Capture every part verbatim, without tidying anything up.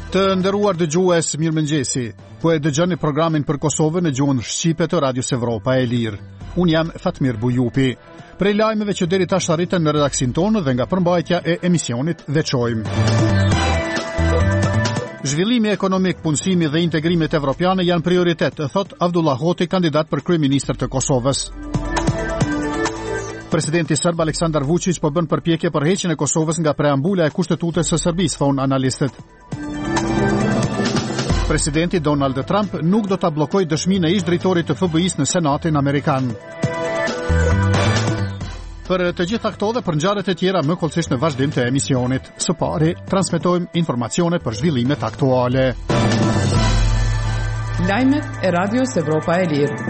Të nderuar dëgjues, mirëmëngjesi. Po e dëgjoni programin për Kosovën në gjuhën shqipe të Radios Evropa e Lirë. Unë jam Fatmir Bujupi. Prej lajmeve që deri tash arritën në redaksin tonë dhe nga përmbajtja e emisionit veçojmë. Zhvillimi ekonomik, punësimi dhe integrimet evropiane janë prioritet, thot Abdullah Hoti, kandidat për kryeministër të Kosovës. Presidenti serb Aleksandar Vučić po bën përpjekje për heqjen e Kosovës nga preambula e kushtetutës së Serbisë, thonë analistët. Presidenti Donald Trump nuk do ta bllokojë dëshminë e ish-drejtorit të F B I-s në Senatin Amerikan. Për të gjitha këto dhe për ngjarjet e tjera më kollësisht në vazhdim të emisionit. Së pari, transmetojmë informacione për zhvillimet aktuale. Lajmet e Radios Evropa e Lirë.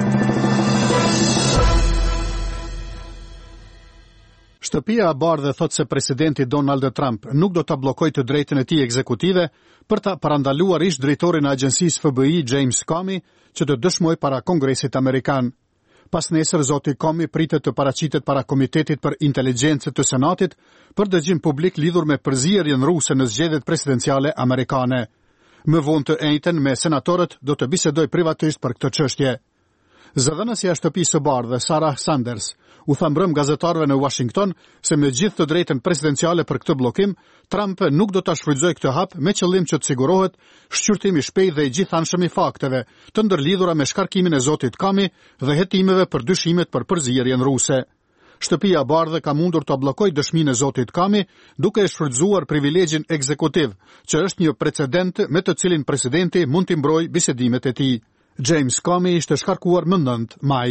Shtëpia e Bardhë thot se presidenti Donald Trump nuk do ta bllokojë të drejtën e tij ekzekutive për ta parandaluar ish-drejtorin e agjencisë F B I James Comey që të dëshmojë para Kongresit Amerikan. Pas nesër, zoti Comey pritet të paraqitet para Komitetit për Inteligjencë të Senatit për dëgjim publik lidhur me përzierjen ruse në zgjedhjet presidenciale amerikane. Më vonë të njëjtën me senatorët do të bisedoj privatisht për këtë çështje. Zëdhënësja e Shtëpisë së Bardhë, Sarah Sanders, u tha mbrëm gazetarëve në Washington se me gjithë të drejtën presidenciale për këtë bllokim, Trump nuk do ta shfrytëzojë këtë hap me qëllim që të sigurohet shqyrtimi i shpejtë dhe i gjithanshëm i fakteve të ndërlidhura me shkarkimin e zotit Comey dhe hetimeve për dyshimet për përzierjen ruse. Shtëpia e Bardhë ka mundur ta bllokojë dëshminë e zotit Comey duke e shfrytëzuar privilegjin ekzekutiv, që është një precedent me të cilin presidenti mund të mbrojë bisedimet e tij. James Comey ishte shkarkuar më nëntë maj.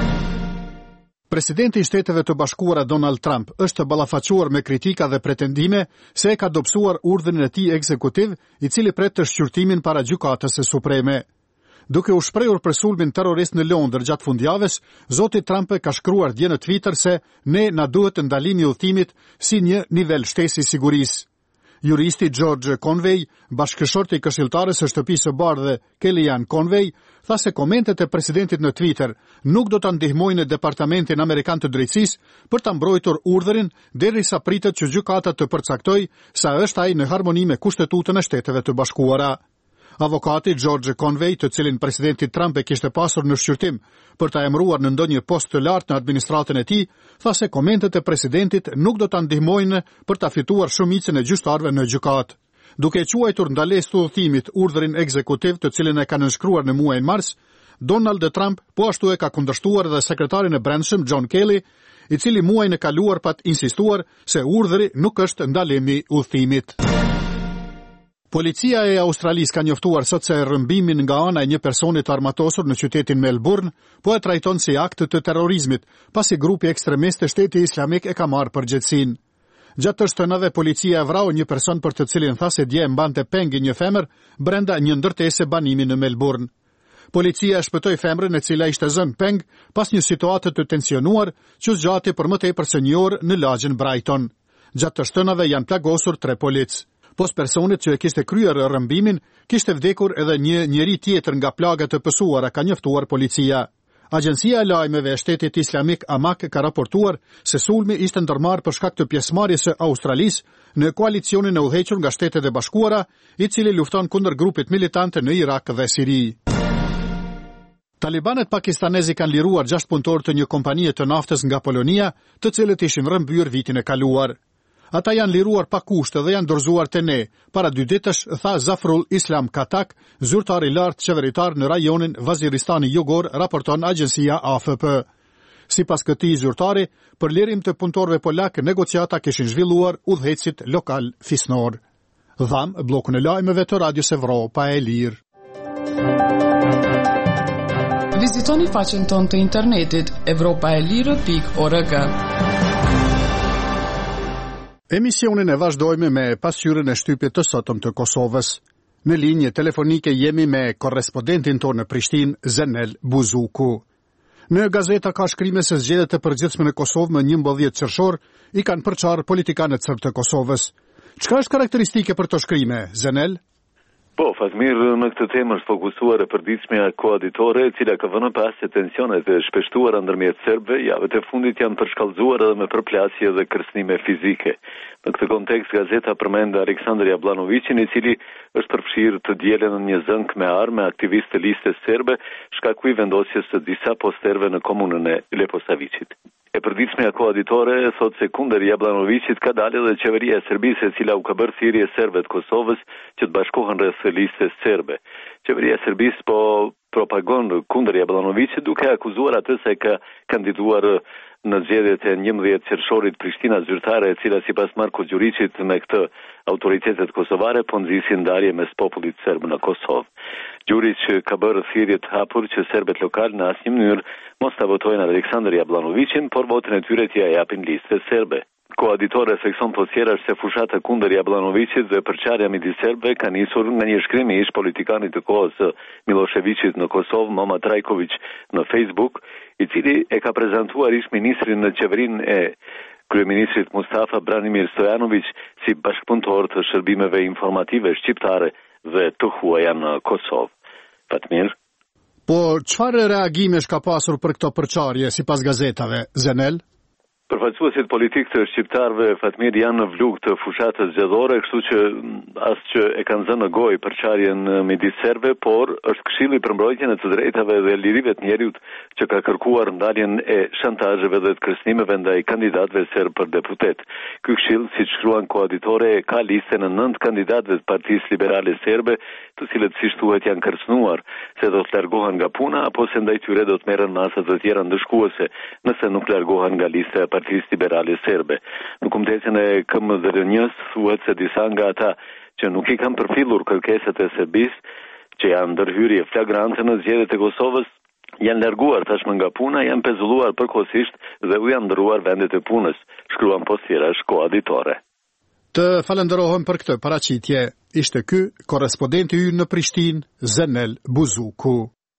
Presidenti i Shteteve të Bashkuara Donald Trump është ballafaquar me kritika dhe pretendime se e ka dobësuar urdhrin e tij ekzekutiv, i cili pret të shqyrtimin para gjykatës së Supreme. Duke u shprehur për sulmin terrorist në Londër gjatë fundjavës, zoti Trump ka shkruar dje në Twitter se ne na duhet ndalimi i udhëtimit si një nivel shtesi sigurisë. Juristi George Conway, bashkëshorti i këshilltarës së Shtëpisë së Bardhë Kellyanne Conway, tha se komentet e presidentit në Twitter nuk do ta ndihmojnë Departamentin Amerikan të Drejtësisë për ta mbrojtur urdhrin derisa pritet që gjykata të përcaktojë sa është ai në harmoni me Kushtetutën e Shteteve të Bashkuara. Avokati George Conway, të cilin presidenti Trump e kishte pasur në shqyrtim për ta emëruar në ndonjë post të lartë në administratën e tij, tha se komentet e presidentit nuk do ta ndihmojnë për ta fituar shumicën e gjyqtarëve në gjykatë. Duke quajtur ndalesë të udhëtimit urdhrin ekzekutiv të cilin e ka nënshkruar në muajin mars, Donald Trump po ashtu e ka kundërshtuar edhe sekretarin e Brendshëm John Kelly, i cili muajin e kaluar pat insistuar se urdhri nuk është ndalimi i udhëtimit. Policia e Australisë ka njoftuar sot se rrëmbimin nga ana e një personi të armatosur në qytetin Melbourne po e trajton si akt të terrorizmit, pasi grupi ekstremist e Shteti Islamik e ka marrë përgjegjësinë. Gjatë të shtënave, policia e vrau një person për të cilin tha se dje e mbante peng një femër brenda një ndërtese banimi në Melbourne. Policia e shpëtoi femrën e cila ishte zënë peng pas një situate të tensionuar që zgjati për më tepër se një orë në lagjen Brighton. Gjatë të shtënave janë plagosur tre polic. Pos personit që e kishte kryer rrëmbimin, kishte vdekur edhe një njeri tjetër nga plagat të pësuara, ka njoftuar policia. Agjencia e lajmeve e Shtetit Islamik Amak ka raportuar se sulmi ishte ndërmarrë për shkak të pjesëmarrjes së Australisë në koalicionin e udhëhequr nga Shtetet e Bashkuara, i cili lufton kundër grupit militant në Irak dhe Siri. Talibanet pakistanezi kanë liruar gjashtë punëtorë të një kompanie të naftës nga Polonia, të cilët ishin rrëmbyer vitin e kaluar. Ata janë liruar pa kushte dhe janë dorëzuar te ne, para dy ditësh, tha Zafrul Islam Katak, zyrtar i lartë qeveritar në rajonin Vaziristani Jugor, raporton agjencia A F P. Sipas këtij zyrtari, për lirim të punëtorëve polak, negociata kishin zhvilluar udhëheqësit lokal fisnor. Dham bllokun e lajmeve të Radios Evropa e Lirë. Vizitoni faqen tonë të internetit evropaelire pikë org. Emisionin e vazhdojmë me pasqyrën e shtypjet të sotëm të Kosovës. Në linjë telefonike jemi me korrespondentin tonë në Prishtinë, Zenel Buzuku. Në gazeta ka shkrime se zgjedhjet e përgjithshme në Kosovë më njëmbëdhjetë qershor i kanë përçarë politikanët serb të Kosovës. Çka është karakteristike për to shkrime, Zenel? Po, Fatmir, në këtë temë është fokusuar e përditshmja koaditore, e cila ka vënë pas se tensionet e shpeshtuara ndërmjet serbëve javët e fundit janë përshkallëzuar edhe me përplasje dhe kërcënime fizike. Në këtë kontekst, gazeta përmend Aleksandar Jablanovićin, i cili është përfshirë të dielën në një zënk me armë aktivist të listës serbe, shkaku i vendosjes së disa posterëve në komunën e Leposavicit. E përditshmja koaditore thot se kundër Jablanovićit ka dalë edhe qeveria e Serbisë, e cila u ka bërë thirrje serbëve të Kosovës që të bashkohen rreth listës serbe. Qeveria e Serbisë po propagon kundër Jablanovićit duke akuzuar atë se ka kandiduar në zgjedhjet e njëmbëdhjetë qershorit Prishtina zyrtare, e cila sipas Marko Đurićit me këtë autoritetet kosovare po nxisin ndarje mes popullit serb në Kosovë. Đurić ka bërë thirrje të hapur që serbët lokal në asnjë mënyrë mos ta votojnë Aleksandar Jablanovićin, por votën e tyre t'ia japin listës serbe. Koaditore thekson po tjerash se fushata kundër Jablanovićit dhe përçarja midis serbëve ka nisur nga një shkrim i ish politikanit të kohës së Miloševićit në Kosovë, Moma Trajković, në Facebook, i cili e ka prezantuar ish ministrin në qeverinë e kryeministrit Mustafa Branimir Stojanović si bashkëpunëtor të shërbimeve informative shqiptare dhe të huaja në Kosovë. Fatmir. Po, çfarë reagimesh ka pasur për këto përçarje sipas gazetave, Zenel? Përfaqësuesit politik të shqiptarëve, Fatmir, janë në vlug të fushatës zgjedhore, kështu që as që e kanë zënë në gojë përçarjen midis serbëve, por është Këshilli për mbrojtjen e të drejtave dhe lirive të njerëzit që ka kërkuar ndaljen e shantazheve dhe të kërcënimeve ndaj kandidatëve serb për deputet. Ky këshill, siç shkruan koaditore, ka listën e nëntë kandidatëve të Partisë Liberale Serbe, të cilët si thuhet janë kërcënuar se do të largohen nga puna apo se ndaj tyre do të merren masa të tjera ndëshkuese nëse nuk largohen nga lista e Partisë Liberale Serbe. Në Kombëtesin e K M D R N-s thuhet se disa nga ata që nuk i kanë përfillur kërkesat e Serbisë, që janë ndërhyrje flagrante në zgjedhjet e Kosovës, janë larguar tashmë nga puna, janë pezulluar përkohësisht dhe u janë ndëruar vendet e punës, shkruan po tjerash koaditore. Të falenderohem për këtë paraqitje. Ishte ky korrespondenti ynë në Prishtinë, Zenel Buzuku.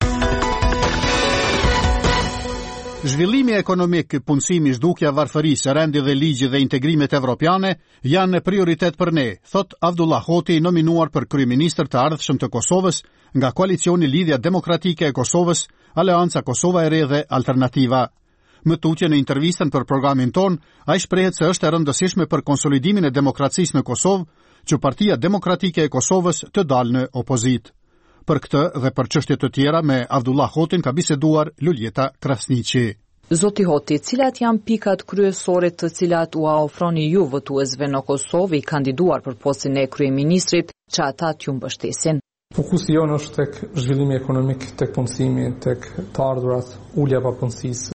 Zhvillimi ekonomik, punësimi, zhdukja, varfërisë, rendi dhe ligji dhe integrimet evropiane janë prioritet për ne, thot Avdullah Hoti, nominuar për kryeministër të ardhshëm të Kosovës nga koalicioni Lidhja Demokratike e Kosovës, Aleanca Kosova e Re dhe Alternativa. Më tutje në intervistën për programin ton, ai shprehet se është e rëndësishme për konsolidimin e demokracisë në Kosovë që Partia Demokratike e Kosovës të dalë në opozitë. Për këtë dhe për çështje të tjera me Avdullah Hotin ka biseduar Luljeta Krasniqi. Zoti Hoti, cilat janë pikat kryesore të cilat u ofroni ju votuesve në Kosovë i kandiduar për postin e kryeministrit, që ata t'ju mbështesin? Fokusi jonë është tek zhvillimi ekonomik, tek punësimi, tek të ardhurat, ulja e papunësisë,